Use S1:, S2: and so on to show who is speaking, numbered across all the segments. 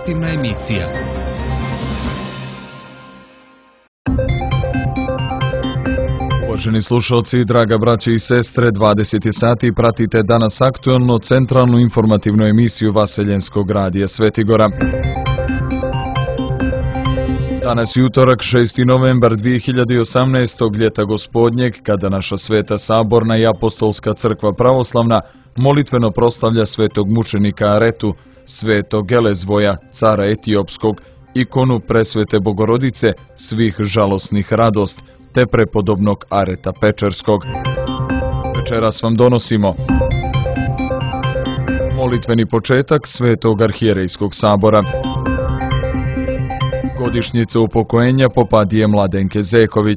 S1: informativna emisija.
S2: Uvaženi slušalci, draga braće i sestre, 20 sati pratite danas aktuelno centralnu informativnu emisiju Vaseljenskog radija Svetigora. Danas je utorak, 6. novembar 2018. ljeta gospodnjeg, kada naša sveta saborna i apostolska crkva pravoslavna molitveno proslavlja svetog mučenika Aretu, svetog Elezvoja, cara Etiopskog, ikonu presvete Bogorodice, svih žalosnih radost, te prepodobnog Areta Pečerskog. Večeras vam donosimo molitveni početak svetog arhijerejskog sabora, godišnjica upokojenja popadije Mladenke Zeković,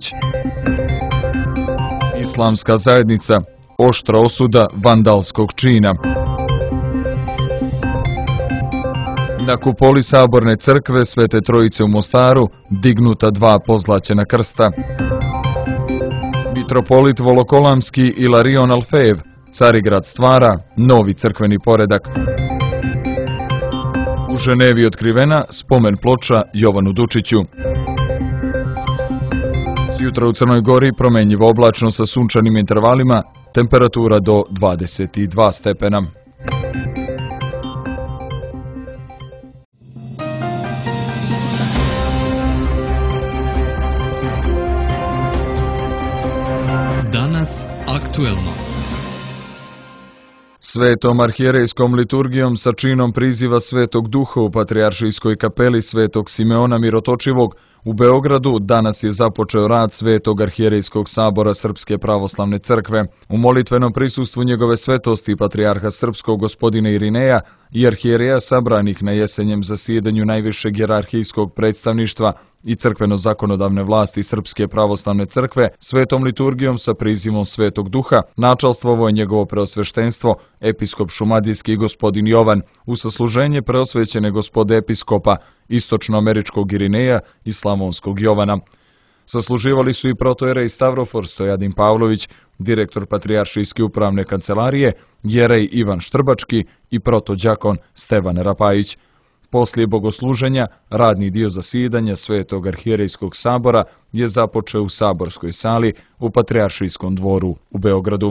S2: islamska zajednica, oštra osuda vandalskog čina, na kupoli saborne crkve Svete Trojice u Mostaru dignuta 2 pozlaćena krsta, mitropolit Volokolamski Ilarion Alfejev, Carigrad stvara novi crkveni poredak. U Ženevi otkrivena spomen ploča Jovanu Dučiću. Sjutra u Crnoj Gori promenjivo oblačno sa sunčanim intervalima, temperatura do 22 stepena.
S1: Danas aktuelno.
S2: Svetom arhijerejskom liturgijom sa činom priziva Svetog Duha u Patrijaršijskoj kapeli Svetog Simeona Mirotočivog u Beogradu danas je započeo rad Svetog arhijerejskog sabora Srpske pravoslavne crkve. U molitvenom prisustvu njegove svetosti Patrijarha Srpskog gospodina Irineja i arhijereja sabranih na jesenjem zasjedanju najvišeg hijerarhijskog predstavništva i crkveno-zakonodavne vlasti Srpske pravoslavne crkve, svetom liturgijom sa prizivom Svetog Duha načalstvovo je njegovo preosveštenstvo, episkop šumadijski gospodin Jovan, u sasluženje preosvećene gospode episkopa istočnoameričkog Irineja i slavonskog Jovana. Sasluživali su i protojerej Stavrofor Stojadin Pavlović, direktor Patrijaršijske upravne kancelarije, jerej Ivan Štrbački i protođakon Stevan Rapajić. Poslije bogosluženja, radni dio zasjedanja Svetog arhijerejskog sabora je započeo u saborskoj sali u Patrijaršijskom dvoru u Beogradu.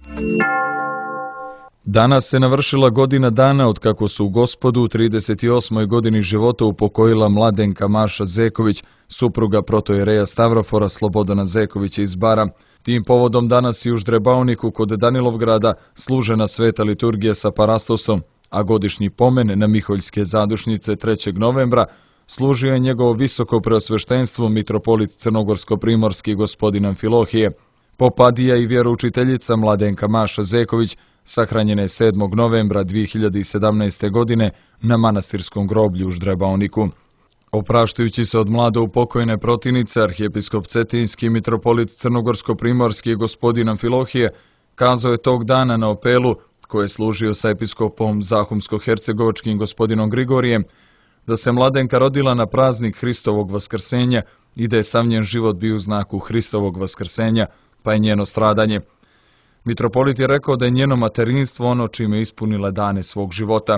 S2: Danas se navršila godina dana od kako su u Gospodu u 38. godini života upokojila Mladenka Maša Zeković, supruga protojereja Stavrofora Slobodana Zekovića iz Bara. Tim povodom danas i u Ždrebaoniku kod Danilovgrada služena sveta liturgija sa parastosom, a godišnji pomen na Miholjske zadušnice 3. novembra služio je njegovo visoko preosveštenstvo mitropolit Crnogorsko-primorski gospodin Amfilohije. Popadija i vjeroučiteljica Mladenka Maša Zeković sahranjena je 7. novembra 2017. godine na manastirskom groblju u Ždrebaoniku. Opraštajući se od mlado upokojene protivnice, arhijepiskop Cetinski mitropolit Crnogorsko-primorski gospodin Amfilohije kazao je tog dana na opelu, koji je služio sa episkopom Zahumsko-hercegovačkim gospodinom Grigorijem, da se Mladenka rodila na praznik Hristovog vaskrsenja i da je sav njen život bio u znaku Hristovog vaskrsenja, pa je njeno stradanje. Mitropolit je rekao da je njeno materinstvo ono čime je ispunila dane svog života.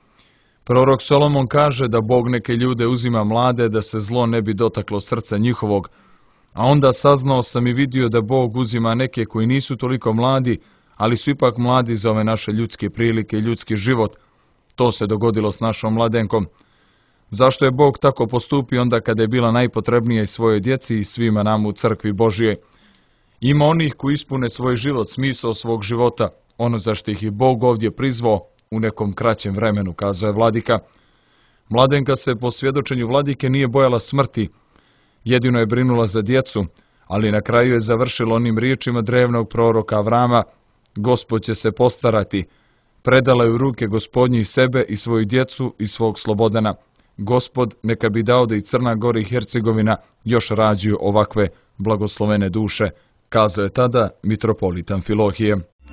S2: Prorok Solomon kaže da Bog neke ljude uzima mlade da se zlo ne bi dotaklo srca njihovog, a onda saznao sam i vidio da Bog uzima neke koji nisu toliko mladi, ali su ipak mladi za ove naše ljudske prilike i ljudski život. To se dogodilo s našom Mladenkom. Zašto je Bog tako postupio onda kada je bila najpotrebnija i svojoj djeci i svima nama u crkvi Božije? Ima onih koji ispune svoj život, smisao svog života, ono zašto ih je Bog ovdje prizvao u nekom kraćem vremenu, kazao je vladika. Mladenka se po svjedočenju vladike nije bojala smrti, jedino je brinula za djecu, ali na kraju je završilo onim riječima drevnog proroka Avrama: Gospod će se postarati, predala je u ruke Gospodnji sebe i svoju djecu i svog Slobodana. Gospod neka bi dao da i Crna Gora i Hercegovina još rađuju ovakve blagoslovene duše, kazao je tada mitropolit Amfilohije.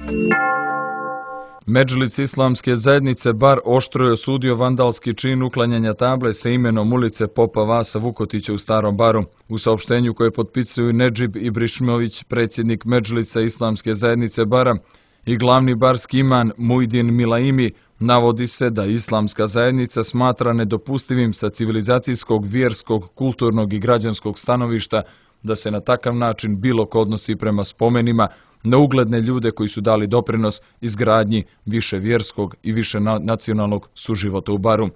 S2: Medžlis islamske zajednice Bar oštro je osudio vandalski čin uklanjanja table sa imenom ulice Popa Vasa Vukotića u Starom Baru. U saopštenju koje potpisuju Nedžib Ibrišimović, predsjednik Medžlisa islamske zajednice Bara, i glavni barski iman Mujdin Milaimi, Navodi se da islamska zajednica smatra nedopustivim sa civilizacijskog, vjerskog, kulturnog i građanskog stanovišta da se na takav način bilo ko odnosi prema spomenima na ugledne ljude koji su dali doprinos izgradnji više vjerskog i više nacionalnog suživota u Baru.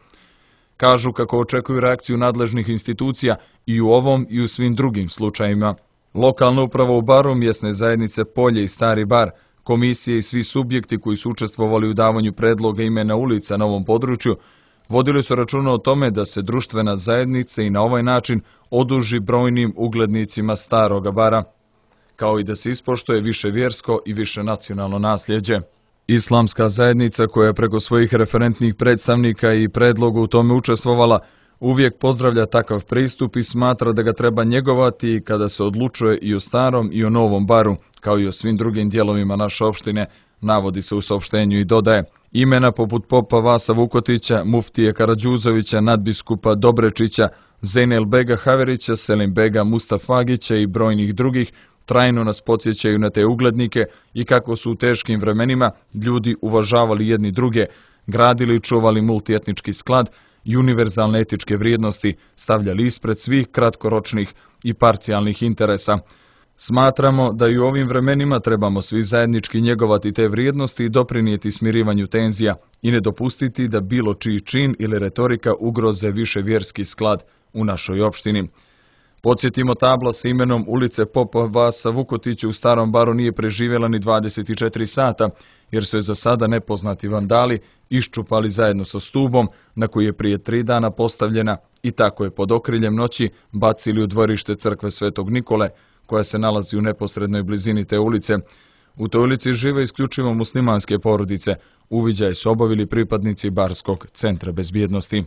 S2: Kažu kako očekuju reakciju nadležnih institucija i u ovom i u svim drugim slučajima. Lokalna uprava u Baru, mjesne zajednice Polje i Stari Bar, komisije i svi subjekti koji su učestvovali u davanju predloga imena ulica na ovom području, vodili su računa o tome da se društvena zajednica i na ovaj način oduži brojnim uglednicima Staroga Bara, kao i da se ispoštuje više vjersko i više nacionalno nasljeđe. Islamska zajednica, koja je preko svojih referentnih predstavnika i predloga u tome učestvovala, uvijek pozdravlja takav pristup i smatra da ga treba njegovati kada se odlučuje i o Starom i o Novom Baru, kao i o svim drugim dijelovima naše opštine, navodi se u saopštenju i dodaje. Imena poput popa Vasa Vukotića, muftije Karađuzovića, nadbiskupa Dobrečića, Zejnel Bega Haverića, Selim Bega Mustafagića i brojnih drugih trajno nas podsjećaju na te uglednike i kako su u teškim vremenima ljudi uvažavali jedni druge, gradili i čuvali multietnički sklad i univerzalne etičke vrijednosti stavljali ispred svih kratkoročnih i parcijalnih interesa. Smatramo da i u ovim vremenima trebamo svi zajednički njegovati te vrijednosti i doprinijeti smirivanju tenzija i ne dopustiti da bilo čiji čin ili retorika ugroze više vjerski sklad u našoj opštini. Podsjetimo, tabla s imenom ulice popa Vasa Vukotića u Starom Baru nije preživjela ni 24 sata, jer su je za sada nepoznati vandali iščupali zajedno sa stubom na koji je prije 3 dana postavljena i tako je pod okriljem noći bacili u dvorište crkve Svetog Nikole, koja se nalazi u neposrednoj blizini te ulice. U toj ulici žive isključivo muslimanske porodice. Uviđaj su obavili pripadnici Barskog centra bezbjednosti.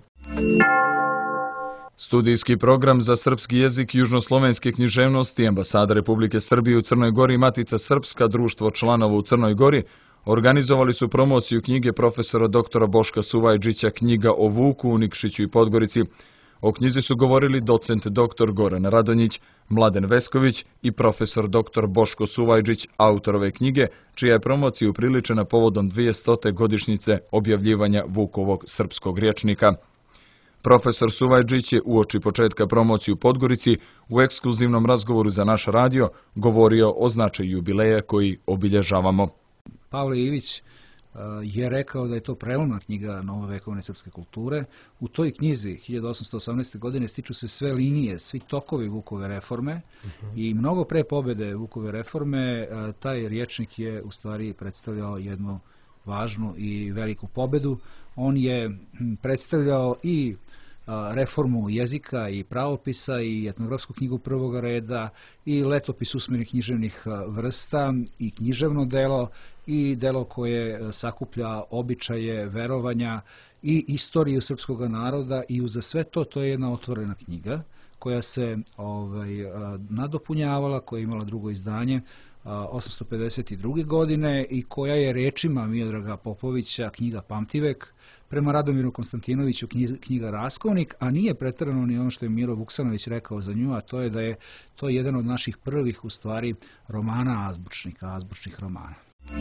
S2: Studijski program za srpski jezik i južnoslovenske književnosti Ambasada Republike Srbije u Crnoj Gori i Matica Srpska, društvo članova u Crnoj Gori, organizovali su promociju knjige profesora doktora Boška Suvajđića Knjiga o Vuku u Nikšiću i Podgorici. O knjizi su govorili docent dr. Goran Radonjić, Mladen Vesković i profesor dr. Boško Suvajđić, autor ove knjige, čija je promocija upriličena povodom 200. godišnjice objavljivanja Vukovog srpskog rječnika. Profesor Suvajđić je uoči početka promocije u Podgorici u ekskluzivnom razgovoru za naš radio govorio o značaju jubileja koji obilježavamo.
S3: Pavle Ivić je rekao da je to prelomna knjiga novovekovne srpske kulture. U toj knjizi 1818. godine stiču se sve linije, svi tokovi Vukove reforme i mnogo pre pobjede Vukove reforme taj rječnik je u stvari predstavljao jednu važnu i veliku pobjedu. On je predstavljao i reformu jezika i pravopisa i etnografsku knjigu prvog reda i letopis usmenih književnih vrsta i književno delo i delo koje sakuplja običaje, verovanja i istoriju srpskog naroda i uza sve to, to je jedna otvorena knjiga koja se nadopunjavala, koja je imala drugo izdanje 852. godine i koja je rečima Miodraga Popovića knjiga Pamtivek, prema Radomiru Konstantinoviću knjiga Raskovnik, a nije pretjerano ni ono što je Miro Vuksanović rekao za nju, a to je da je to jedan od naših prvih u stvari romana azbučnih romana.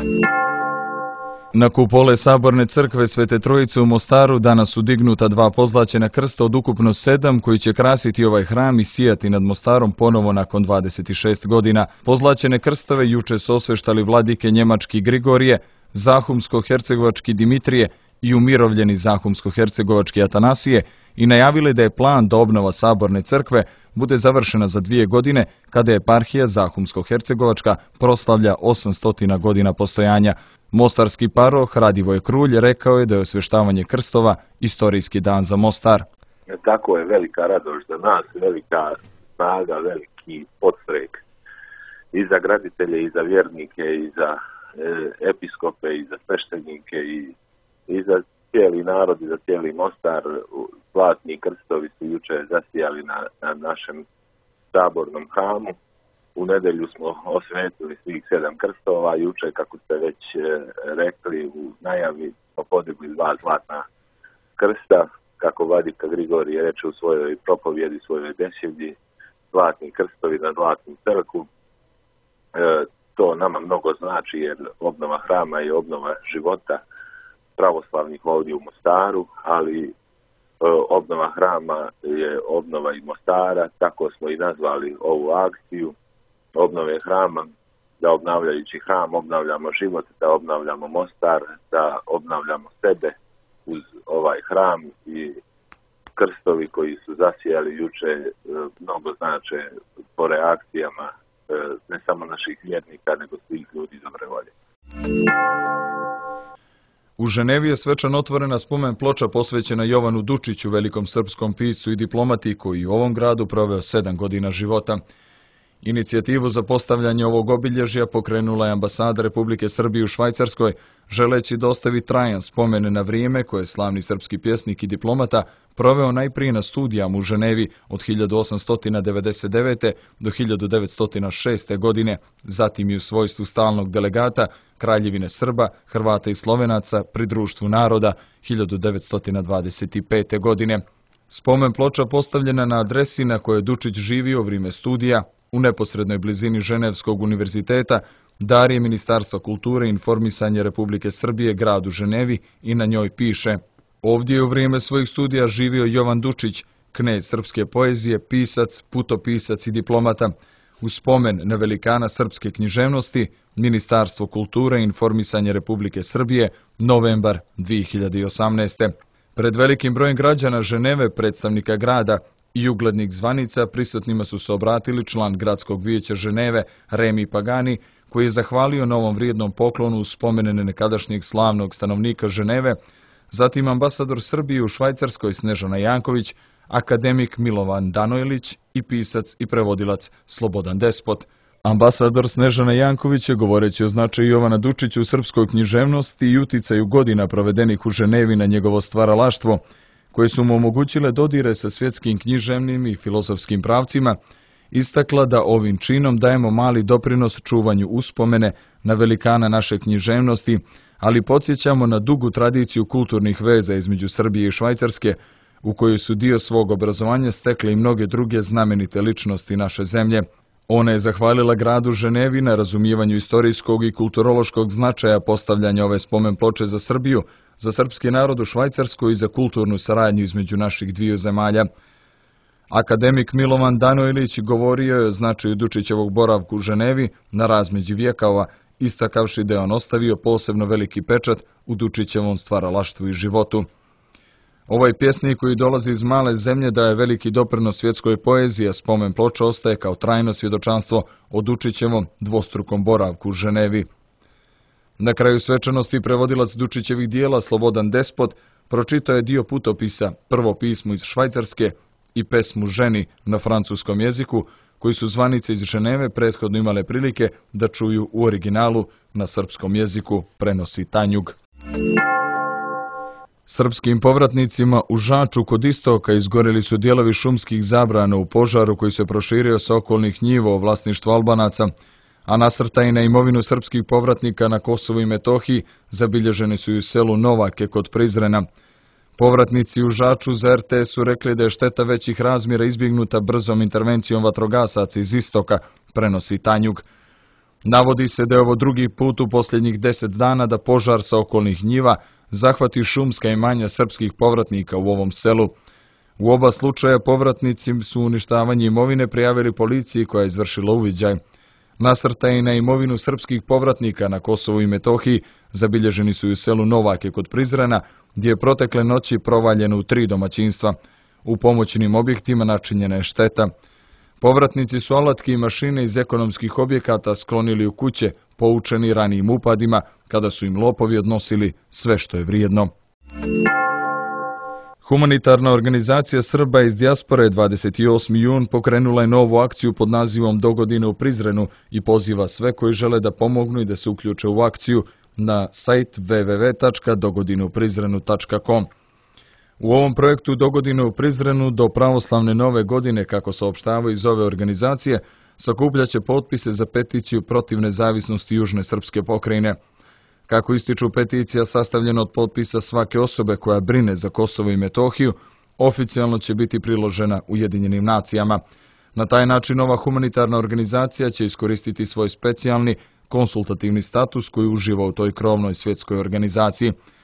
S2: Na kupole Saborne crkve Svete Trojice u Mostaru danas su dignuta 2 pozlaćena krsta od ukupno 7 koji će krasiti ovaj hram i sijati nad Mostarom ponovo nakon 26 godina. Pozlaćene krstove juče su osveštali vladike njemački Grigorije, zahumsko-hercegovački Dimitrije i umirovljeni zahumsko-hercegovački Atanasije i najavili da je plan da obnova Saborne crkve bude završena za 2 godine kada je eparhija zahumsko-hercegovačka proslavlja 800 godina postojanja. Mostarski paroh Radivoje Krulj rekao je da je osveštavanje krstova istorijski dan za Mostar.
S4: Tako je velika radost za nas, velika snaga, veliki podstrek i za graditelje, i za vjernike, i za episkope, i za sveštenike, i za cijeli narod, i za cijeli Mostar. Zlatni krstovi su juče zasijali na našem sabornom hramu. U nedelju smo osvetili svih 7 krstova. Juče, kako ste već rekli, u najavi smo podigli 2 zlatna krsta. Kako vladika Grigorije reče u svojoj propovjedi, svojoj besjedi, zlatni krstovi na Zlatnu crkvu. To nama mnogo znači jer obnova hrama je obnova života pravoslavnih ovdje u Mostaru, ali obnova hrama je obnova i Mostara, tako smo i nazvali ovu akciju obnove hrama, da obnavljajući hram obnavljamo život, da obnavljamo Mostar, da obnavljamo sebe uz ovaj hram i krstovi koji su zasijali juče mnogo znače po reakcijama ne samo naših vjernika, nego svih ljudi dobre volje.
S2: U Ženevi je svečano otvorena spomen ploča posvećena Jovanu Dučiću, velikom srpskom piscu i diplomati koji u ovom gradu proveo 7 godina života. Inicijativu za postavljanje ovog obilježja pokrenula je ambasada Republike Srbije u Švajcarskoj, želeći da ostavi trajan spomen na vrijeme koje je slavni srpski pjesnik i diplomata proveo najprije na studijama u Ženevi od 1899. do 1906. godine, zatim i u svojstvu stalnog delegata Kraljevine Srba, Hrvata i Slovenaca pri Društvu naroda 1925. godine. Spomen ploča postavljena na adresi na kojoj je Dučić živio u vrijeme studija, u neposrednoj blizini Ženevskog univerziteta, dar je Ministarstva kulture i informisanja Republike Srbije gradu Ženevi i na njoj piše: ovdje je u vrijeme svojih studija živio Jovan Dučić, knez srpske poezije, pisac, putopisac i diplomata. U spomen na velikana srpske književnosti, Ministarstvo kulture i informisanja Republike Srbije, novembar 2018. Pred velikim brojem građana Ženeve, predstavnika grada i uglednih zvanica, prisutnima su se obratili član gradskog vijeća Ženeve, Remi Pagani, koji je zahvalio na ovom vrijednom poklonu u spomene nekadašnjeg slavnog stanovnika Ženeve, zatim ambasador Srbije u Švajcarskoj Snežana Janković, akademik Milovan Danojlić i pisac i prevodilac Slobodan Despot. Ambasador Snežana Janković je, govoreći o značaju Jovana Dučića u srpskoj književnosti i uticaju godina provedenih u Ženevi na njegovo stvaralaštvo, koje su mu omogućile dodire sa svjetskim književnim i filozofskim pravcima, istakla da ovim činom dajemo mali doprinos čuvanju uspomene na velikana naše književnosti, ali podsjećamo na dugu tradiciju kulturnih veza između Srbije i Švajcarske, u kojoj su dio svog obrazovanja stekle i mnoge druge znamenite ličnosti naše zemlje. Ona je zahvalila gradu Ženevi na razumijevanju istorijskog i kulturološkog značaja postavljanja ove spomen ploče za Srbiju, za srpski narod u Švajcarskoj i za kulturnu saradnju između naših dviju zemalja. Akademik Milovan Danojlić govorio je o značaju Dučićevog boravka u Ženevi na razmeđi vjekova, istakavši da je on ostavio posebno veliki pečat u Dučićevom stvaralaštvu i životu. Ovaj pjesnik koji dolazi iz male zemlje daje veliki doprinos svjetskoj poeziji, a spomen ploča ostaje kao trajno svjedočanstvo o Dučićevom dvostrukom boravku u Ženevi. Na kraju svečanosti prevodilac Dučićevih dijela Slobodan Despot pročitao je dio putopisa, prvo pismo iz Švajcarske i pesmu Ženi na francuskom jeziku, koji su zvanice iz Ženeve prethodno imale prilike da čuju u originalu na srpskom jeziku, prenosi Tanjug. Srpskim povratnicima u Žaču kod istoka izgoreli su dijelovi šumskih zabrana u požaru koji se proširio sa okolnih njiva u vlasništvu Albanaca, a nasrtaji na imovinu srpskih povratnika na Kosovu i Metohiji zabilježeni su i u selu Novake kod Prizrena. Povratnici u Žaču za RTS su rekli da je šteta većih razmjera izbjegnuta brzom intervencijom vatrogasaca iz istoka, prenosi Tanjug. Navodi se da je ovo drugi put u posljednjih 10 dana da požar sa okolnih njiva zahvati šumska imanja srpskih povratnika u ovom selu. U oba slučaja povratnici su uništavanje imovine prijavili policiji koja je izvršila uviđaj. Nasrtaji na imovinu srpskih povratnika na Kosovu i Metohiji zabilježeni su i u selu Novake kod Prizrena, gdje je protekle noći provaljeno u 3 domaćinstva. U pomoćnim objektima načinjena je šteta. Povratnici su alatke i mašine iz ekonomskih objekata sklonili u kuće, poučeni ranijim upadima, kada su im lopovi odnosili sve što je vrijedno. Humanitarna organizacija Srba iz dijaspore 28. jun pokrenula je novu akciju pod nazivom Dogodine u Prizrenu i poziva sve koji žele da pomognu i da se uključe u akciju na sajt www.dogodineuprizrenu.com. U ovom projektu Dogodine u Prizrenu do pravoslavne nove godine, kako saopštavaju iz ove organizacije, sakupljaće potpise za peticiju protiv nezavisnosti Južne srpske pokrajine. Kako ističu, peticija sastavljena od potpisa svake osobe koja brine za Kosovo i Metohiju, oficijalno će biti priložena Ujedinjenim nacijama. Na taj način ova humanitarna organizacija će iskoristiti svoj specijalni konsultativni status koji uživa u toj krovnoj svjetskoj organizaciji.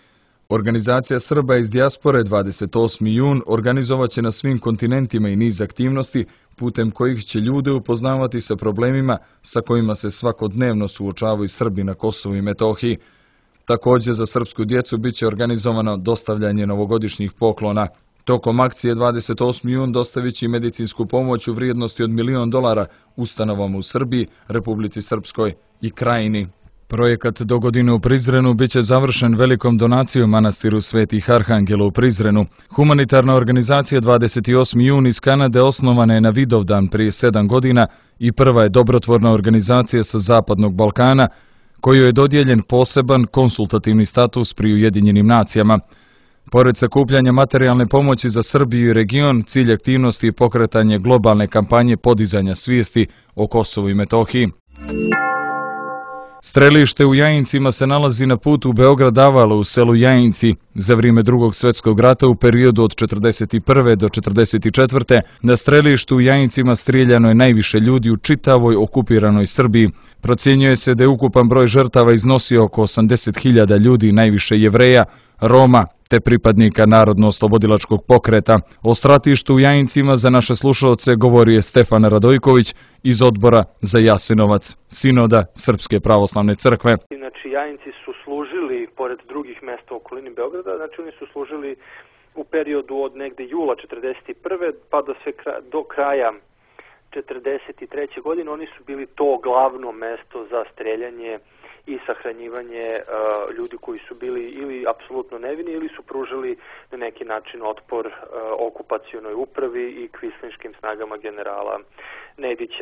S2: Organizacija Srba iz dijaspore 28. jun organizovat će na svim kontinentima i niz aktivnosti putem kojih će ljude upoznavati sa problemima sa kojima se svakodnevno suočavaju Srbi na Kosovu i Metohiji. Također za srpsku djecu bit će organizovano dostavljanje novogodišnjih poklona. Tokom akcije 28. jun dostavit će medicinsku pomoć u vrijednosti od $1 milion ustanovama u Srbiji, Republici Srpskoj i Krajini. Projekat Dogodine u Prizrenu bit će završen velikom donacijom manastiru Svetih Arhangela u Prizrenu. Humanitarna organizacija 28. jun iz Kanade osnovana je na Vidovdan prije 7 godina i prva je dobrotvorna organizacija sa Zapadnog Balkana, kojoj je dodijeljen poseban konsultativni status pri Ujedinjenim nacijama. Pored sakupljanja materijalne pomoći za Srbiju i region, cilj aktivnosti je pokretanje globalne kampanje podizanja svijesti o Kosovu i Metohiji. Strelište u Jajincima se nalazi na putu Beograd-Avala u selu Jajinci. Za vrijeme Drugog svjetskog rata u periodu od 1941. do 1944. na strelištu u Jajincima strijeljano je najviše ljudi u čitavoj okupiranoj Srbiji. Procjenjuje se da je ukupan broj žrtava iznosio oko 80.000 ljudi, najviše Jevreja, Roma te pripadnika Narodno-oslobodilačkog pokreta. O stratištu u Jajincima za naše slušalce govori je Stefan Radojković iz Odbora za Jasenovac, Sinoda Srpske pravoslavne crkve.
S5: Znači, Jajinci su služili, pored drugih mesta u okolini Beograda, znači oni su služili u periodu od negde jula 1941. pa do kraja 1943. godine. Oni su bili to glavno mesto za streljanje i sahranjivanje ljudi koji su bili ili apsolutno nevini ili su pružili na neki način otpor okupacionoj upravi i kvislinškim snagama generala Nedića.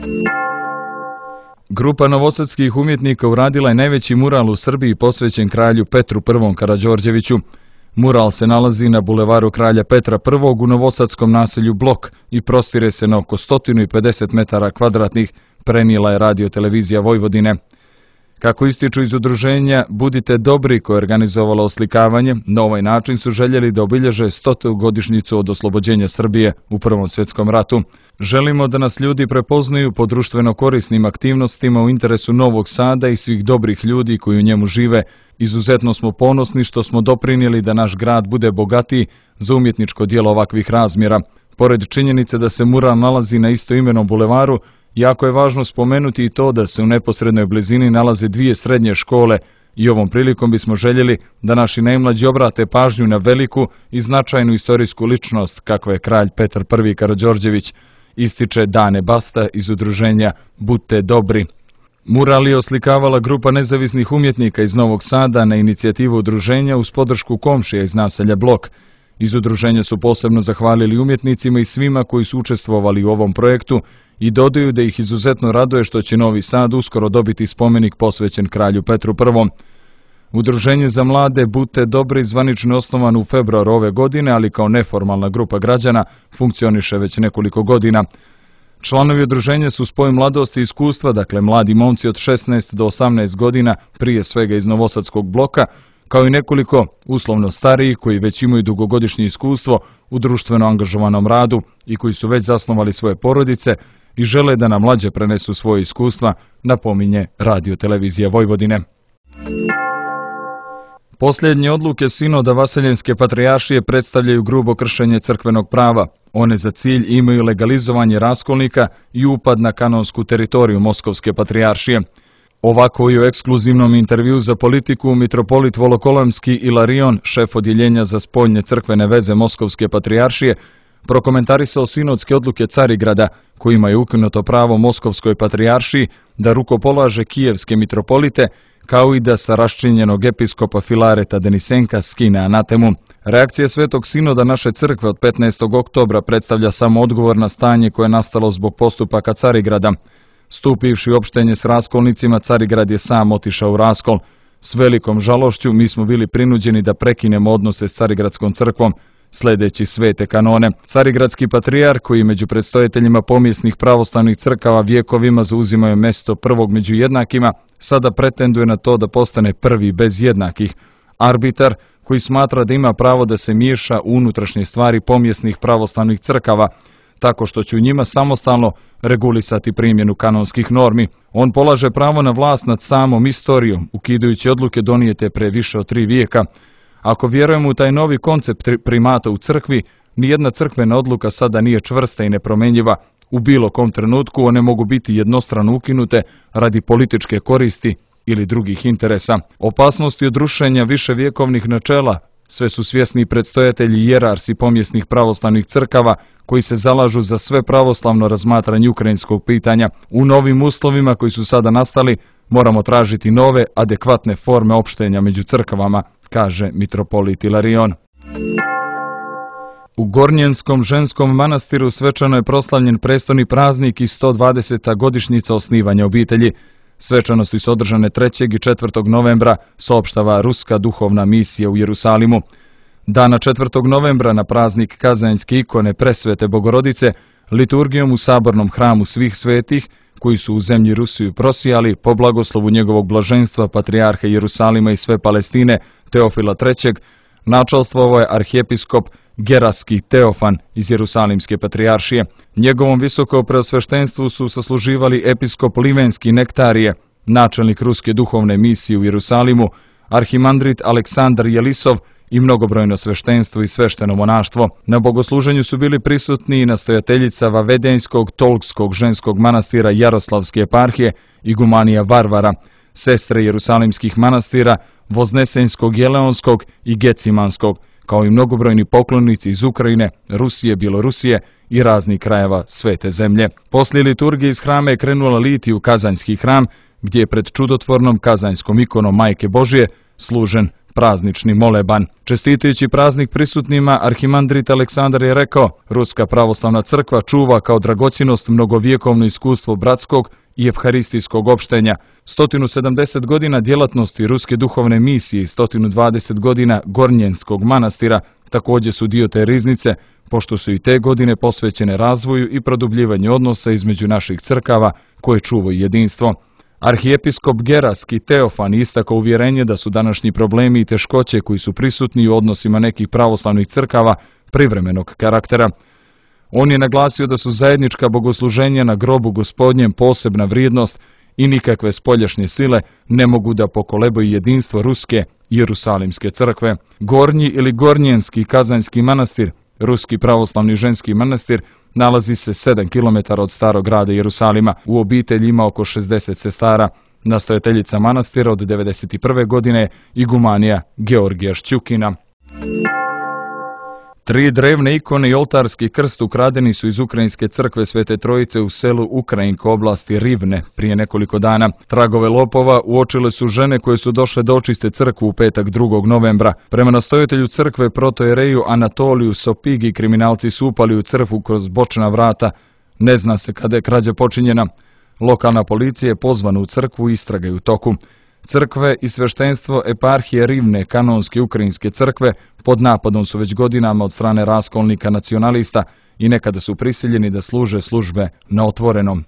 S2: Grupa novosadskih umjetnika uradila je najveći mural u Srbiji posvećen kralju Petru I. Karađorđeviću. Mural se nalazi na bulevaru Kralja Petra I. u novosadskom naselju Blok i prostire se na oko 150 metara kvadratnih, prenijela je Radio-televizija Vojvodine. Kako ističu iz udruženja Budite dobri, koje je organizovalo oslikavanje, na ovaj način su željeli da obilježe 100. godišnjicu od oslobođenja Srbije u Prvom svjetskom ratu. Želimo da nas ljudi prepoznaju po društveno korisnim aktivnostima u interesu Novog Sada i svih dobrih ljudi koji u njemu žive. Izuzetno smo ponosni što smo doprinijeli da naš grad bude bogatiji za umjetničko djelo ovakvih razmjera. Pored činjenice da se mural nalazi na istoimenom bulevaru, jako je važno spomenuti i to da se u neposrednoj blizini nalaze 2 srednje škole i ovom prilikom bismo željeli da naši najmlađi obrate pažnju na veliku i značajnu istorijsku ličnost kakva je kralj Petar I. Karađorđević, ističe Dane Basta iz udruženja Budite dobri. Mural je oslikavala grupa nezavisnih umjetnika iz Novog Sada na inicijativu udruženja uz podršku komšija iz naselja Blok. Iz udruženja su posebno zahvalili umjetnicima i svima koji su učestvovali u ovom projektu i dodaju da ih izuzetno raduje što će Novi Sad uskoro dobiti spomenik posvećen kralju Petru I. Udruženje za mlade Budite dobri zvanično osnovano u februaru ove godine, ali kao neformalna grupa građana funkcioniše već nekoliko godina. Članovi udruženja su spoj mladosti i iskustva, dakle mladi momci od 16 do 18 godina, prije svega iz Novosadskog Bloka, kao i nekoliko uslovno stariji koji već imaju dugogodišnje iskustvo u društveno angažovanom radu i koji su već zasnovali svoje porodice i žele da nam mlađe prenesu svoje iskustva, napominje Radio-televizija Vojvodine. Posljednje odluke Sinoda Vaseljenske patrijaršije predstavljaju grubo kršenje crkvenog prava. One za cilj imaju legalizovanje raskolnika i upad na kanonsku teritoriju Moskovske patrijaršije. Ovako i u ekskluzivnom intervju za Politiku mitropolit Volokolamski Ilarion, šef odjeljenja za spoljne crkvene veze Moskovske patrijaršije, prokomentarisao sinodske odluke Carigrada, kojima je ukinuto pravo Moskovskoj patrijaršiji da rukopolaže kijevske mitropolite, kao i da sa raščinjenog episkopa Filareta Denisenka skine anatemu. Reakcija Svetog Sinoda naše crkve od 15. oktobra predstavlja samo odgovor na stanje koje je nastalo zbog postupaka Carigrada. Stupivši u opštenje s raskolnicima, Carigrad je sam otišao u raskol. S velikom žalošću mi smo bili prinuđeni da prekinemo odnose s Carigradskom crkvom, sledeći svete kanone. Carigradski patrijar, koji među predstojiteljima pomjesnih pravoslavnih crkava vjekovima zauzimaju mesto prvog među jednakima, sada pretenduje na to da postane prvi bez jednakih. Arbitar, koji smatra da ima pravo da se miješa u unutrašnje stvari pomjesnih pravoslavnih crkava, tako što će u njima samostalno regulisati primjenu kanonskih normi. On polaže pravo na vlast nad samom istorijom, ukidajući odluke donijete pre više od 3 vijeka, Ako vjerujemo u taj novi koncept primata u crkvi, nijedna crkvena odluka sada nije čvrsta i nepromjenjiva. U bilo kom trenutku one mogu biti jednostrano ukinute radi političke koristi ili drugih interesa. Opasnosti od rušenja viševjekovnih načela sve su svjesni predstojatelji hijerarsi pomjesnih pravoslavnih crkava koji se zalažu za sve pravoslavno razmatranje ukrajinskog pitanja. U novim uslovima koji su sada nastali moramo tražiti nove, adekvatne forme opštenja među crkvama, kaže mitropolit Ilarion. U Gornjenskom ženskom manastiru svečano je proslavljen prestoni praznik i 120. godišnjica osnivanja obitelji. Svečanosti su održane 3. i 4. novembra, saopštava Ruska duhovna misija u Jerusalimu. Dana 4. novembra na praznik Kazanjske ikone Presvete Bogorodice, liturgijom u sabornom hramu svih svetih, koji su u zemlji Rusiju prosijali, po blagoslovu njegovog blaženstva, patrijarha Jerusalima i sve Palestine, Teofila III, načelstvovao je arhijepiskop Geraski Teofan iz Jerusalimske patrijaršije. Njegovom visoko preosveštenstvu su sasluživali episkop Livenski Nektarije, načelnik Ruske duhovne misije u Jerusalimu, arhimandrit Aleksandar Jelisov i mnogobrojno sveštenstvo i svešteno monaštvo. Na bogosluženju su bili prisutni i nastojateljica Vavedenjskog Tolkskog ženskog manastira Jaroslavske eparhije, igumanija Varvara, sestre Jerusalimskih manastira Voznesenjskog, Jeleonskog i Gecimanskog, kao i mnogobrojni poklonici iz Ukrajine, Rusije, Bjelorusije i raznih krajeva svete zemlje. Poslije liturgije iz hrama je krenula liti u Kazanjski hram, gdje je pred čudotvornom kazanjskom ikonom Majke Božije služen praznični moleban. Čestitajući praznik prisutnima, arhimandrit Aleksandar je rekao: Ruska pravoslavna crkva čuva kao dragocjenost mnogovjekovno iskustvo bratskog i evharistijskog opštenja. 170 godina djelatnosti Ruske duhovne misije i 120 godina Gornjenskog manastira također su dio te riznice, pošto su i te godine posvećene razvoju i produbljivanju odnosa između naših crkava koje čuvaju jedinstvo. Arhijepiskop Geraski Teofan istakao uvjerenje da su današnji problemi i teškoće koji su prisutni u odnosima nekih pravoslavnih crkava privremenog karaktera. On je naglasio da su zajednička bogosluženja na grobu Gospodnjem posebna vrijednost i nikakve spoljašnje sile ne mogu da pokolebaju jedinstvo Ruske i Jerusalimske crkve. Gornji ili Gornjenski Kazanjski manastir, Ruski pravoslavni ženski manastir, nalazi se 7 km od starog grada Jerusalima. U obitelji ima oko 60 sestara. Nastojateljica manastira od 1991. godine je igumanija Georgija Šćukina. 3 drevne ikone i oltarski krst ukradeni su iz Ukrajinske crkve Svete Trojice u selu Ukrajinko oblasti Rivne prije nekoliko dana. Tragove lopova uočile su žene koje su došle da očiste crkvu u petak 2. novembra. Prema nastojatelju crkve protojereju Anatoliju Sopigi, kriminalci su upali u crkvu kroz bočna vrata. Ne zna se kada je krađa počinjena. Lokalna policija je pozvana u crkvu i istraga je u toku. Crkve i sveštenstvo eparhije Rivne, kanonske ukrajinske crkve, pod napadom su već godinama od strane raskolnika nacionalista i nekada su prisiljeni da služe službe na otvorenom.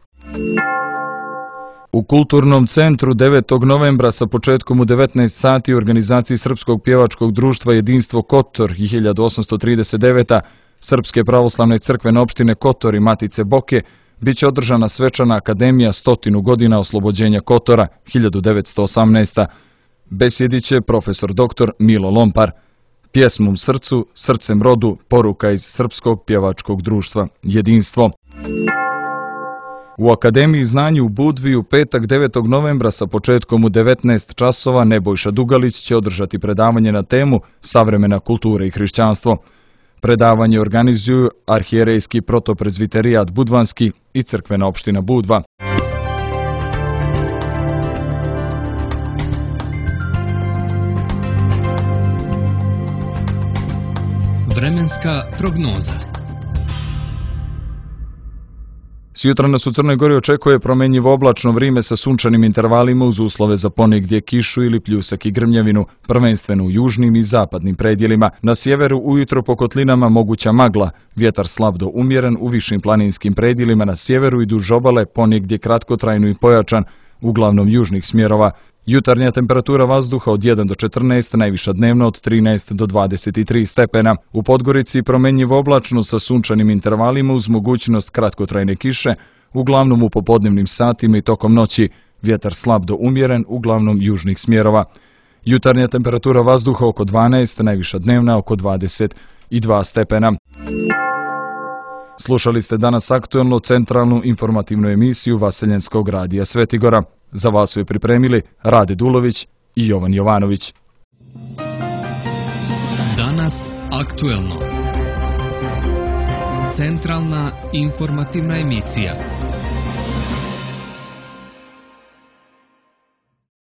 S2: U kulturnom centru 9. novembra sa početkom u 19 sati u organizaciji Srpskog pjevačkog društva Jedinstvo Kotor i 1839. Srpske pravoslavne crkvene opštine Kotor i Matice Boke bit će održana svečana akademija 100 godina oslobođenja Kotora 1918. Besjedit će profesor dr. Milo Lompar. Pjesmom srcu, srcem rodu, poruka iz Srpskog pjevačkog društva Jedinstvo. U Akademiji znanja u Budvi u petak 9. novembra sa početkom u 19 časova Nebojša Dugalić će održati predavanje na temu Savremena kultura i hrišćanstvo. Predavanje organizuju arhijerejski protoprezviterijat Budvanski i crkvena opština Budva.
S1: Vremenska prognoza.
S2: Sjutra nas u Crnoj Gori očekuje promjenjivo oblačno vrijeme sa sunčanim intervalima uz uslove za ponegdje kišu ili pljusak i grmljavinu, prvenstveno u južnim i zapadnim predjelima. Na sjeveru ujutro po kotlinama moguća magla, vjetar slab do umjeren u višim planinskim predjelima na sjeveru i duž obale, ponegdje kratkotrajno i pojačan, uglavnom južnih smjerova. Jutarnja temperatura vazduha od 1 do 14, najviša dnevno od 13 do 23 stepena. U Podgorici promjenjivo oblačno sa sunčanim intervalima uz mogućnost kratkotrajne kiše, uglavnom u popodnevnim satima i tokom noći, vjetar slab do umjeren, uglavnom južnih smjerova. Jutarnja temperatura vazduha oko 12, najviša dnevna oko 22 stepena. Slušali ste danas aktuelnu centralnu informativnu emisiju Vaseljenskog radija Svetigora. Za vas su je pripremili Rade Dulović i Jovan Jovanović.
S1: Danas aktuelno. Centralna informativna emisija.